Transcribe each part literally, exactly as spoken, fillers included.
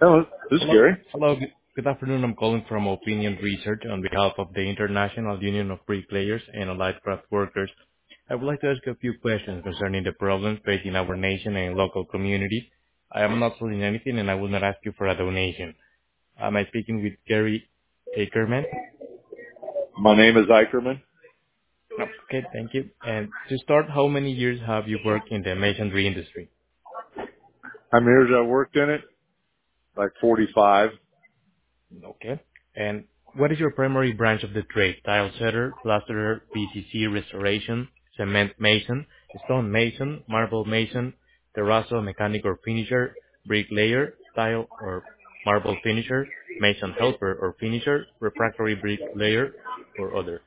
Hello, this is Hello. Gary. Hello. Good good afternoon. I'm calling from Opinion Research on behalf of the International Union of Bricklayers and Allied Craft Workers. I would like to ask a few questions concerning the problems facing our nation and local community. I am not selling anything, and I will not ask you for a donation. Am I speaking with Gary Ackerman? My name is Eicherman. No. Okay, thank you. And to start, how many years have you worked in the masonry industry? How many years I worked in it? Like forty-five. Okay. And what is your primary branch of the trade? Tile setter, plasterer, P C C restoration, cement mason, stone mason, marble mason, terrazzo mechanic or finisher, bricklayer, tile or marble finisher, mason helper or finisher, refractory bricklayer, or other.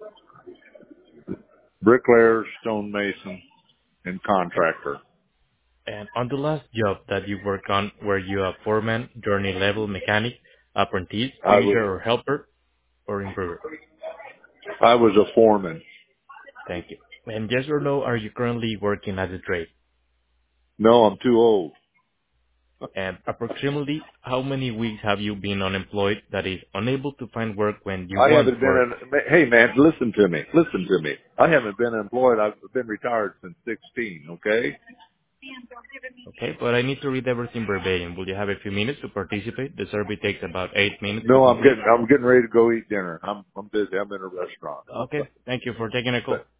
Bricklayer, stonemason, and contractor. And on the last job that you worked on, were you a foreman, journey level mechanic, apprentice, I was, finisher or helper, or improver? I was a foreman. Thank you. And yes or no, are you currently working as a trade? No, I'm too old. And approximately how many weeks have you been unemployed, that is, unable to find work when you I want haven't been work? in, hey man, listen to me. Listen to me. I haven't been employed. I've been retired since sixteen, okay? Okay, but I need to read everything verbatim. Will you have a few minutes to participate? The survey takes about eight minutes to No, I'm complete. getting, I'm getting ready to go eat dinner. I'm, I'm busy. I'm in a restaurant. Okay, thank you for taking a call.